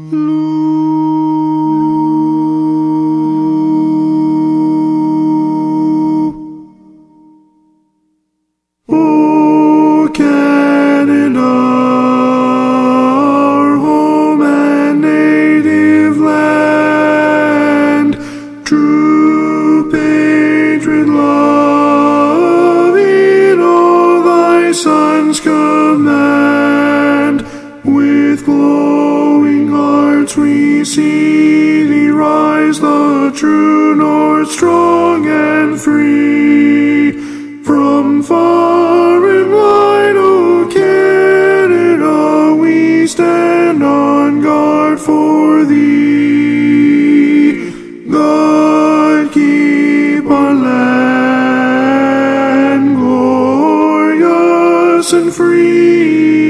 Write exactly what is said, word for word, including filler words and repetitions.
O Canada, our home and native land, true patriot love in all thy sons command. With glowing hearts we see thee rise, the true north, strong and free. From far and wide, O Canada, we stand on guard for thee. God keep our land glorious and free.